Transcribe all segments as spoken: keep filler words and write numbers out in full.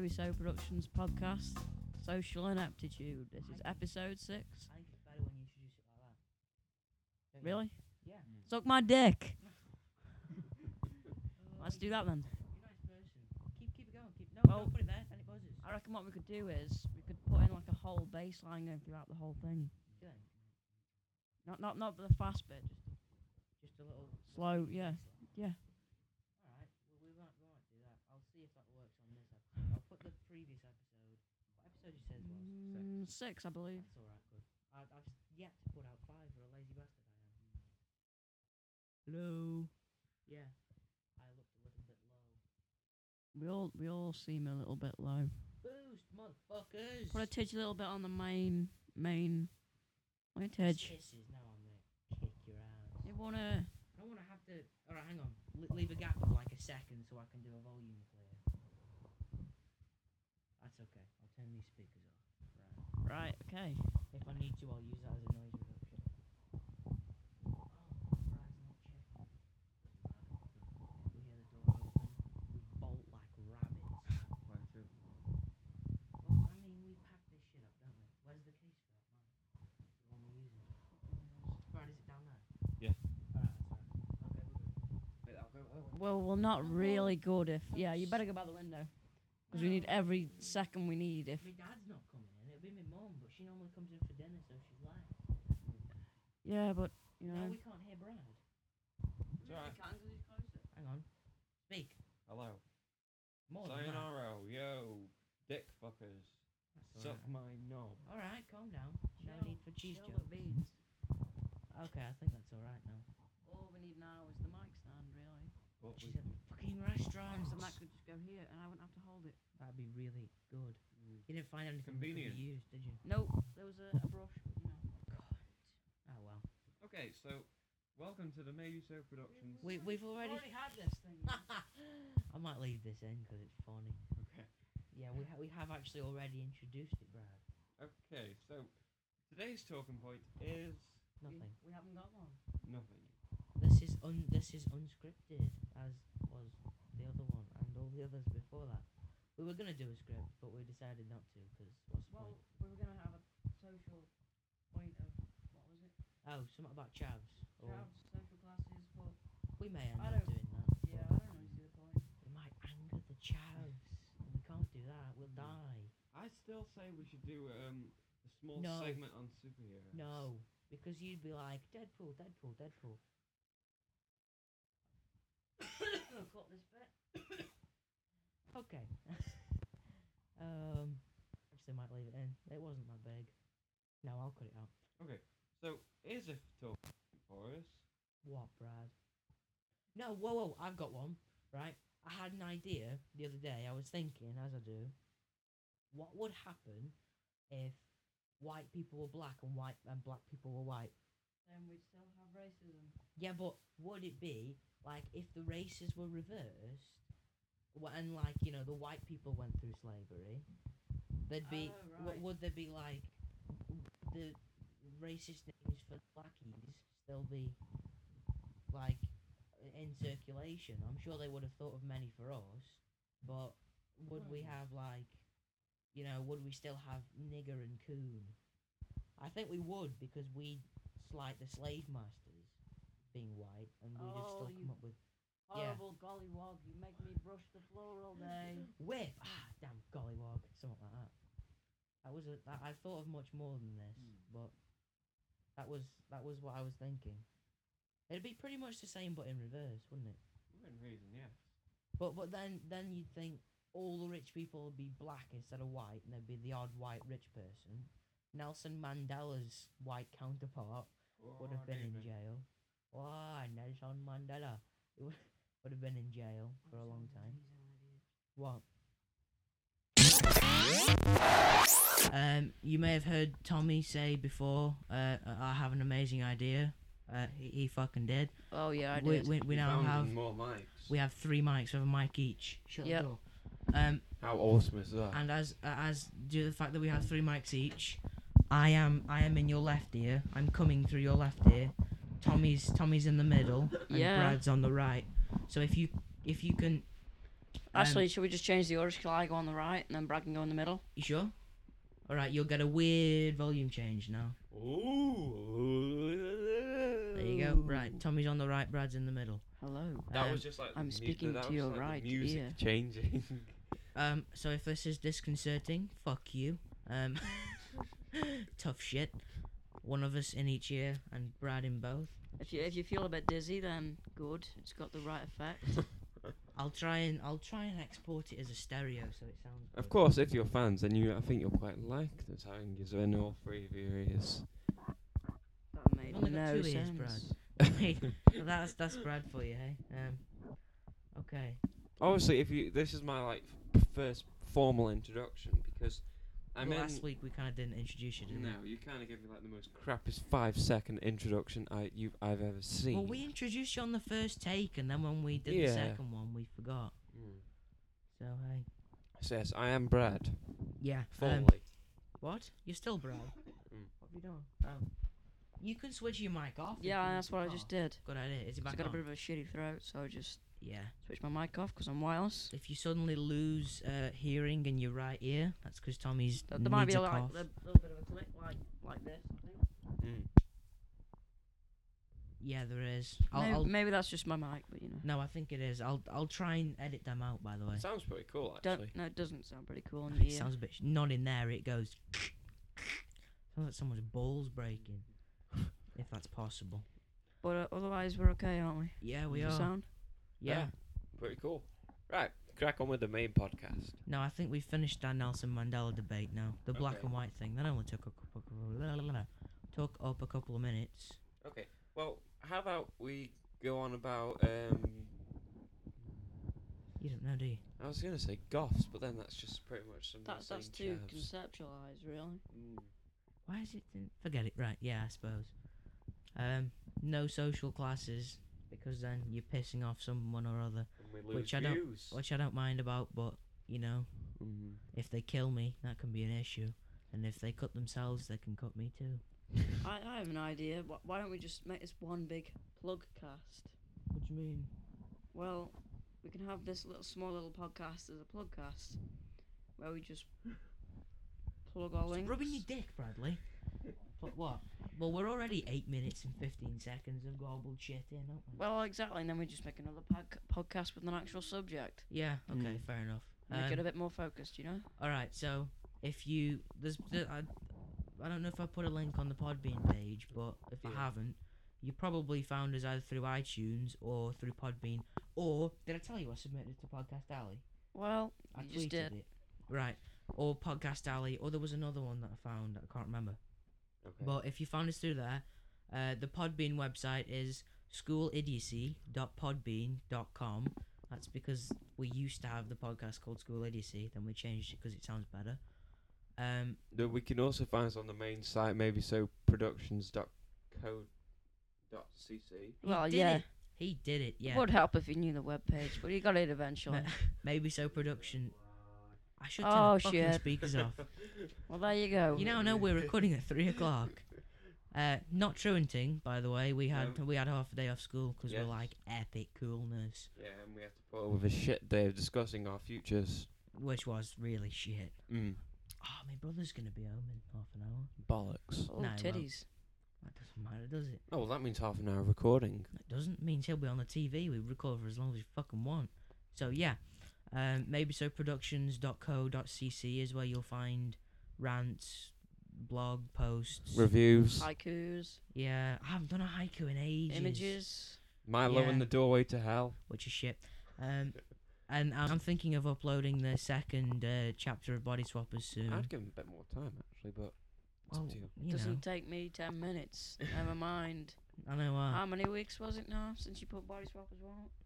Maybe So Productions podcast, Social Ineptitude. This is episode six. I think it's better when you introduce it like that. Don't you? Really? Yeah. Suck my dick. Let's do that then. You're a nice person. Keep keep it going. Keep no, Well, don't put it there. Then it buzzes. I reckon what we could do is we could put in like a whole bass line going throughout the whole thing. Do it. Not not not the fast bit, just Just a little slow. Yeah, yeah. All right. Well, we might we might do that. I'll see if that works on this episode. I'll put the previous episode. What episode you said it was? Mm, six, I believe. That's all right. Good. I, I've yet to put out five. For a lazy bastard I am. Hello. Yeah. I looked a little bit low. We all we all seem a little bit low. Boost, motherfuckers. Put a tidge a little bit on the main main. My tidge. Kisses. Now I'm gonna kick your ass. You wanna? I don't want to have to. All right, hang on. L- leave a gap of like a second so I can do a volume clear. That's okay. I'll turn these speakers off. Right. Right. Okay. If I need to, I'll use that as a noise reduction. Oh, Brad's not checking. We hear the door open. We bolt like rabbits. Where to? Well, I mean, we pack this shit up, don't we? Where's the case for that, man? The one we're using. Brad, is it down there? Yeah. Alright, that's right. Okay, we're good. Wait, I'll go. I'll go. Well, we're not really good if. Yeah, you better go by the window. Because we need every second we need if. My dad's not coming in. It'll be my mum, but she normally comes in for dinner, so she's late. Yeah, but you No, know. we can't hear Brad. It's alright. Hang on. Speak. Hello. More than that. Sayonara, yo, dick fuckers. That's Suck alright. my knob. Alright, calm down. No Chill, need for cheese chill the jokes. beans. Okay, I think that's alright now. All we need now is the mic stand, really. But She's we, at the fucking restaurant. So Matt could just go here and I wouldn't have to hold it. That'd be really good. Mm. You didn't find anything that could Convenient. be used, did you? Nope, there was a, a brush, but you know. God. Oh well. okay, so welcome to the Maybe So Productions. We we've already. had this thing. I might leave this in because it's funny. Okay. Yeah, we ha- we have actually already introduced it, Brad. Okay, so today's talking point is Nothing. We haven't got one. nothing. This is un this is unscripted, as was the other one and all the others before that. We were gonna do a script, but we decided not to because what's the Well, point? we were going to have a social point of, what was it? Oh, something about chavs. Or Crowds, social classes, but we may end I up don't- doing that. yeah, but I don't really see the point. we might anger the chavs. And we can't do that. We'll die. I still say we should do um a small No. segment on superheroes. No, because you'd be like Deadpool, Deadpool, Deadpool. Cut this bit. Okay. um, actually, might leave it in. It wasn't that big. No, I'll cut it out. Okay, so here's a talking for us. What, Brad? No, whoa, whoa, I've got one, right? I had an idea the other day. I was thinking, as I do, what would happen if white people were black and white and black people were white? Then we'd still have racism. Yeah, but would it be like if the races were reversed, wh- and like you know the white people went through slavery, there'd be Oh, w- right. would there be like the racist names for blackies still be like in circulation? I'm sure they would have thought of many for us, but would we Hmm. have like you know would we still have nigger and coon? I think we would because we slight the slave masters being white, and we'd have Oh, still you come up with Yeah. Horrible gollywog, you make me brush the floor all day. whip. Ah, damn gollywog, something like that. That was a. I, I thought of much more than this, Hmm. but that was that was what I was thinking. It'd be pretty much the same, but in reverse, wouldn't it? Within reason, yes. But but then then you'd think all the rich people would be black instead of white, and there'd be the odd white rich person. Nelson Mandela's white counterpart would have been in David. jail. Why, Nelson Mandela would would have been in jail for a long time. What? Um, you may have heard Tommy say before, uh, I have an amazing idea. Uh, he, he fucking did. Oh yeah, I We, did. we, we We now found have more mics. we have three mics with a mic each. Shut Yep. the door. Um, How awesome is that? and as uh, as due to the fact that we have three mics each, I am I am in your left ear. I'm coming through your left ear. Tommy's Tommy's in the middle, and Yeah. Brad's on the right. So if you if you can Actually, should we just change the order? Shall I go on the right and then Brad can go in the middle? You sure? All right, you'll get a weird volume change now. Ooh. There you go. Right, Tommy's on the right, Brad's in the middle. Hello. That Um, was just like the I'm mu- speaking that to was your like the right music ear. changing. Um, so if this is disconcerting, fuck you. Um, tough shit. One of us in each ear and Brad in both. If you if you feel a bit dizzy, then good. It's got the right effect. I'll try and I'll try and export it as a stereo so it sounds. Of good. course, if you're fans, then you, I think you'll quite like the sound in all three of your ears. That made I've only got no two sense. ears, Brad. Hey, well, that's that's Brad for you, hey. Um, okay. Obviously, if you, this is my like f- first formal introduction because I'm Well, in. last week we kind of didn't introduce you, did No, you kind of gave me like the most crappiest five second introduction I you I've ever we? seen. Well, we introduced you on the first take, and then when we did Yeah. the second one, we forgot. Mm. So hey. So yes, I am Brad. Yeah. Formally. Um, what? You're still Brad? Mm. What have you done? Oh. You can switch your mic off. if Yeah, you that's want what I to just off. did. Good idea. Is it So I back got a on? bit of a shitty throat, so I just Yeah. switched my mic off because I'm wireless. If you suddenly lose uh, hearing in your right ear, that's because Tommy's There, there might be needs a, a like, cough. a little bit of a click, like like this. I think. Mm. Yeah, there is. I'll, Maybe, I'll, maybe that's just my mic, but you know. no, I think it is. I'll I'll try and edit them out. By the way, Sounds pretty cool actually. Don't, no, it doesn't sound pretty cool in it the ear. sounds a bit sh- not in there. It goes. Sounds like someone's balls breaking. If that's possible. But uh, otherwise, we're okay, aren't we? Yeah, we For are. sound? Yeah. Yeah. Pretty cool. Right, crack on with the main podcast. No, I think we finished that Nelson Mandela debate now. The black Okay. and white thing. That only took a couple, took up a couple of minutes. Okay. Well, how about we go on about um You don't know, do you? I was gonna say goths, but then that's just pretty much some That, that's too conceptualized, really. Mm. Why is it? in- Forget it. Right. Yeah, I suppose. Um, no social classes because then you're pissing off someone or other, And we lose Which I don't- views. which I don't mind about. But you know, Mm. if they kill me, that can be an issue, and if they cut themselves, they can cut me too. I, I have an idea. Wh- Why don't we just make this one big plug cast? What do you mean? Well, we can have this little small little podcast as a plug cast, where we just plug our links. Rubbing your dick, Bradley. But what? Well, we're already eight minutes and fifteen seconds of garbled shit in, aren't we? Well, exactly, and then we just make another pod- podcast with an actual subject. Yeah. Okay. Mm. Fair enough. Make it Um, a bit more focused, you know? All right. So if you there's there, I, I don't know if I put a link on the Podbean page, but if I Yeah. haven't, you probably found us either through iTunes or through Podbean. Or did I tell you I submitted it to Podcast Alley? Well, I you tweeted just did. it. Right. Or Podcast Alley, or there was another one that I found that I can't remember. Okay. But if you found us through there, uh, the Podbean website is school idiocy dot podbean dot com. That's because we used to have the podcast called School Idiocy, then we changed it because it sounds better. Um, No, we can also find us on the main site, maybe so productions dot co dot c c. he Well, did yeah. it. He did it, yeah. It would help if you knew the webpage, but you got it eventually. Maybe so production. I should turn Oh, the fucking shit. speakers off. Well, there you go. You now know we're recording at three o'clock. Uh, not truanting, by the way. We had No. we had half a day off school because Yes. we're like epic coolness, Yeah, and we have to put up with a shit day of discussing our futures. which was really shit. Mm. Oh, my brother's gonna be home in half an hour. Bollocks. Oh, No, it won't. titties. That doesn't matter, does it? Oh, well, that means half an hour of recording. It doesn't mean he'll be on the T V. We record for as long as we fucking want. So yeah, um, maybe so productions dot co dot c c is where you'll find rants, blog posts. Reviews. Haikus, Yeah, I haven't done a haiku in ages. images. Milo Yeah. in the doorway to hell. Which is shit. Um, and I'm thinking of uploading the second uh, chapter of Body Swappers soon. I'd give him a bit more time, actually, but it's up Well, to you. you Doesn't know, take me ten minutes. Never mind. I know what. How many weeks was it now since you put Body Swappers one up?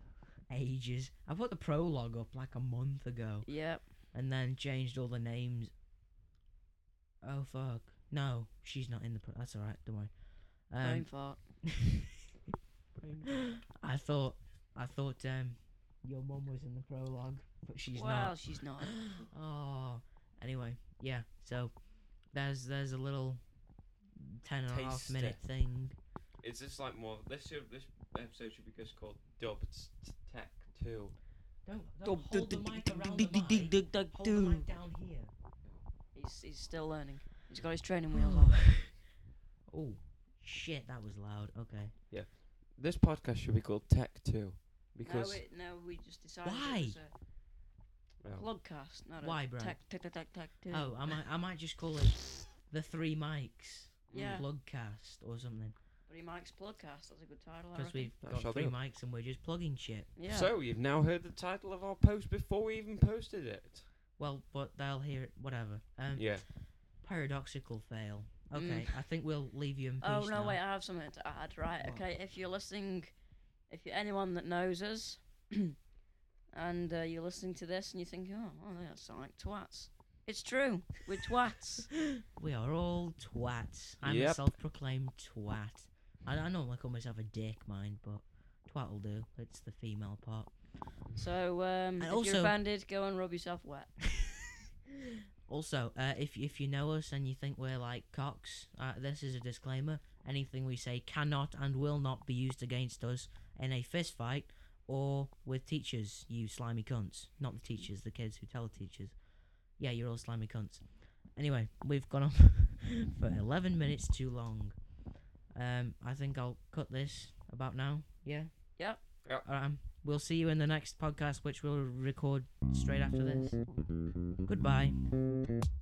Ages. I put the prologue up like a month ago, Yep. and then changed all the names. Oh fuck! No, she's not in the. Pro- That's all right. Don't worry. Brain Um, fart. I thought, I thought, um, your mum was in the prologue, but she's well, not. she's not. Oh. Anyway, yeah. So there's there's a little ten and a half Taster. minute thing. It's just like more. This should, this episode should be just called Dubbed Tech Two. Don't, don't hold the mic around the mic. Hold the mic down here. He's he's still learning. He's got his training wheels on. Oh, shit, that was loud. Okay. This podcast should be called Tech Two, because no, it, no, we just decided Why? it was a well, vlogcast, not Why, a Brad? tech, tech, tech, tech, tech two. Oh, I might, I might just call it the Three Mics Yeah. Plugcast or something. Three Mics Plugcast, that's a good title, I Because reckon. we've That got shall three do. mics and we're just plugging shit. Yeah. So you've now heard the title of our post before we even posted it. Well, but they'll hear it, whatever. Um, Yeah. Paradoxical fail. Okay, Mm. I think we'll leave you in peace Oh, no, now. wait, I have something to add, right? What? Okay, if you're listening, if you're anyone that knows us, and uh, you're listening to this and you're thinking, oh, well, they sound like twats. It's true, we're twats. We are all twats. I'm a Yep. self-proclaimed twat. I, I normally call myself a dick, mind, but twat will do. It's the female part. So, um, if also- you're offended, go and rub yourself wet. Also, uh, if if you know us and you think we're like cocks, uh, this is a disclaimer. Anything we say cannot and will not be used against us in a fist fight or with teachers, you slimy cunts. Not the teachers, the kids who tell the teachers. Yeah, you're all slimy cunts. Anyway, we've gone on for eleven minutes too long. Um, I think I'll cut this about now. Yeah? Yep. Yep. Um, we'll see you in the next podcast, which we'll record straight after this. Goodbye.